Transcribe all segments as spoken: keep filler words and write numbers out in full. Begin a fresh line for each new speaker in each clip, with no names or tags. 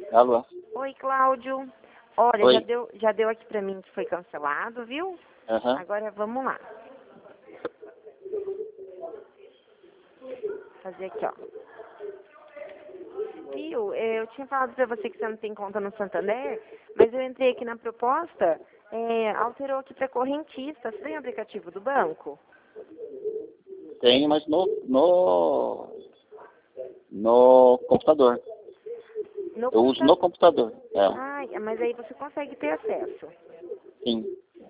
Alô?
Oi, Cláudio. Olha,
Oi.
já deu, já deu aqui pra mim que foi cancelado, viu?
Aham.
Agora vamos lá. Fazer aqui, ó. Viu? Eu tinha falado pra você que você não tem conta no Santander, mas eu entrei aqui na proposta, é, alterou aqui pra correntista. Você tem aplicativo do banco?
Tem, mas no, no, no computador.
No
Eu uso no
computador.
computador. É,
Ai, mas aí você consegue ter acesso.
sim.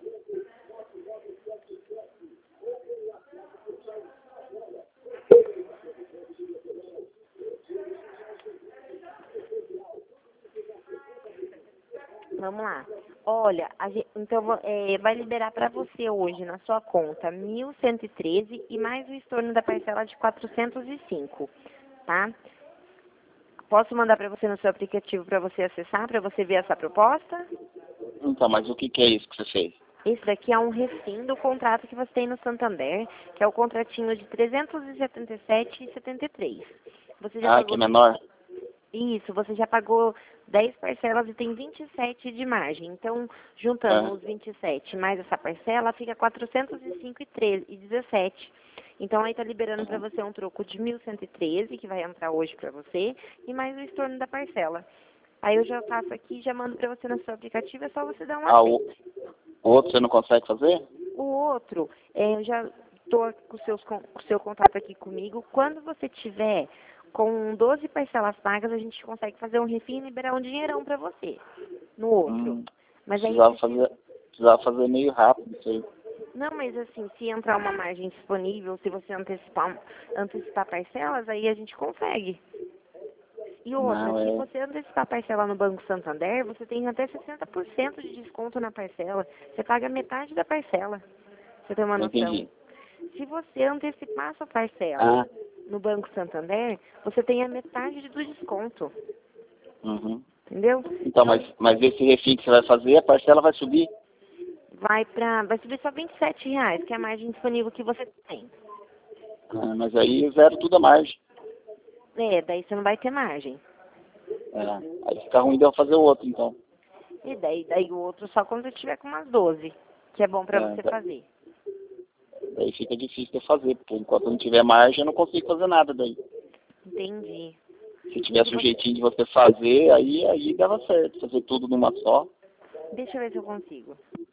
Vamos lá. Olha, a gen- então vo- é, vai liberar para você hoje na sua conta mil cento e treze e mais o estorno da parcela de quatrocentos e cinco, tá? Posso mandar para você no seu aplicativo para você acessar, para você ver essa proposta?
Então, mas o que, que é isso que você fez?
Esse daqui é um refim do contrato que você tem no Santander, que é o contratinho de trezentos e setenta e sete reais e setenta e três centavos. Você já
Ah, que é
pagou
menor?
Isso, você já pagou dez parcelas e tem vinte e sete de margem. Então, juntando
É.
os vinte e sete mais essa parcela, fica quatrocentos e cinco e dezessete. Então, aí tá liberando para você um troco de mil cento e treze, que vai entrar hoje para você, e mais o estorno da parcela. Aí eu já faço aqui, já mando para você no seu aplicativo, é só você dar um
Ah, o,
aceite.
o outro você não consegue fazer?
O outro, é, eu já estou com o seus con- com o seu contato aqui comigo. Quando você tiver com doze parcelas pagas, a gente consegue fazer um refim e liberar um dinheirão para você no outro.
Hum,
Mas aí
precisava
precisa...
fazer, precisava fazer meio rápido isso aí.
Não, mas assim, se entrar uma margem disponível, se você antecipar, antecipar parcelas, aí a gente consegue. E outra,
Não,
se
é...
você antecipar a parcela no Banco Santander, você tem até sessenta por cento de desconto na parcela. Você paga metade da parcela. Você tem uma
Não
noção?
entendi.
Se você antecipar sua parcela
Ah,
no Banco Santander, você tem a metade do desconto.
uhum.
Entendeu?
Então, mas, mas esse refim que você vai fazer, a parcela vai subir?
Vai para, vai subir só vinte e sete reais, que é a margem disponível que você tem.
Ah, mas aí zero tudo a margem.
É, daí você não vai ter margem.
É, aí fica ruim de eu fazer o outro, então.
E daí, daí o outro só quando você tiver com umas doze, que é bom para
É,
você
da-
fazer.
daí fica difícil de eu fazer, porque enquanto não tiver margem, eu não consigo fazer nada daí.
Entendi.
Se
E
tivesse
se
um
você...
jeitinho de você fazer, aí, aí dava certo, fazer tudo numa só.
Deixa eu ver se eu consigo.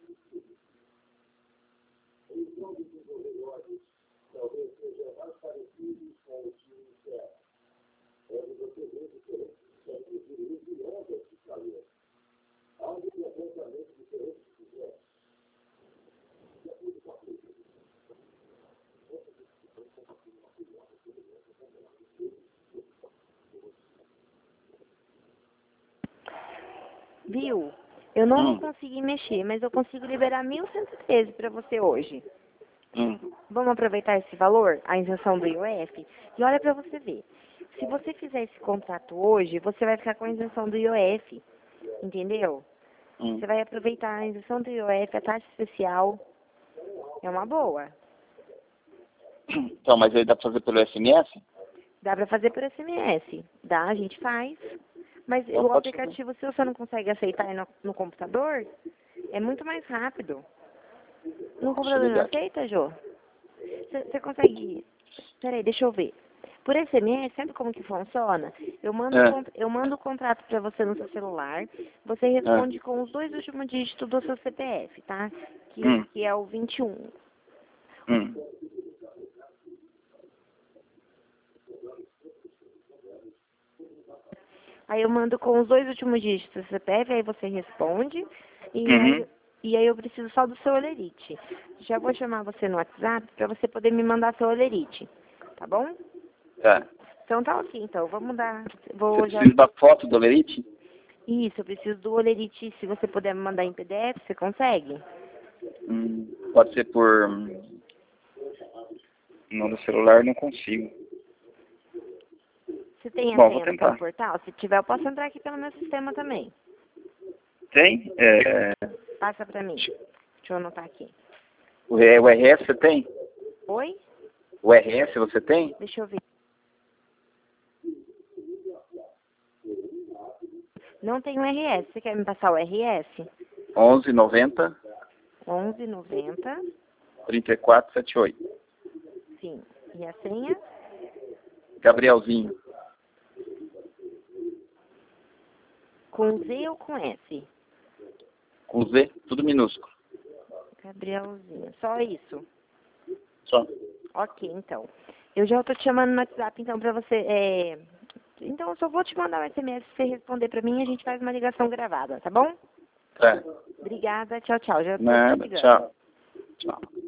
Viu? Eu não vou
Hum,
conseguir mexer, mas eu consigo liberar mil cento e treze para você hoje.
hum.
Vamos aproveitar esse valor, a isenção do I O F? E olha para você ver. Se você fizer esse contrato hoje, você vai ficar com a isenção do I O F. Entendeu?
Hum.
Você vai aproveitar a isenção do I O F, a taxa especial. É uma boa.
Então, mas aí dá pra fazer pelo S M S?
Dá para fazer por S M S. Dá, a gente faz. Mas
Então
o
pode fazer.
aplicativo, se você não consegue aceitar no, no computador, é muito mais rápido. No
Deixa eu
computador não
ligar aqui.
aceita, Jô? Você consegue... Peraí, deixa eu ver. Por S M S, sabe como que funciona? Eu mando, o
É,
con- eu mando o contrato para você no seu celular, você
é.
responde com os dois últimos dígitos do seu C P F, tá? Que,
Hum,
que é o vinte e um.
hum.
Aí eu mando com os dois últimos dígitos do C P F, aí você responde, e
Uhum.
aí, e aí eu preciso só do seu olerite. Já vou chamar você no WhatsApp para você poder me mandar seu olerite, tá bom?
Tá.
Então tá ok, então, vamos dar,
Você
vou já...
precisa da foto do Olerite?
Isso, eu preciso do olerite, se você puder me mandar em P D F, você consegue?
Hum, pode ser por... Não, no celular não consigo.
Você tem a
Bom, vou
senha do
tentar.
portal? Se tiver, eu posso entrar aqui pelo meu sistema também.
Tem? É,
Passa pra mim. Deixa eu anotar aqui.
o R- o R S você tem?
Oi?
O R S você tem?
Deixa eu ver. Não tem o R S. Você quer me passar o R S?
onze noventa,
onze noventa.
trinta e quatro setenta e oito.
Sim. E a senha?
Gabrielzinho.
Com Z ou com S?
Com Z, tudo minúsculo.
Gabrielzinho. Só isso?
Só.
Ok, então. Eu já estou te chamando no WhatsApp, então, para você... É... Então, eu só vou te mandar um S M S se você responder para mim e a gente faz uma ligação gravada, tá bom?
Tá.
Obrigada. Tchau, tchau. Já estou te
Nada,
ligando.
tchau. Tchau.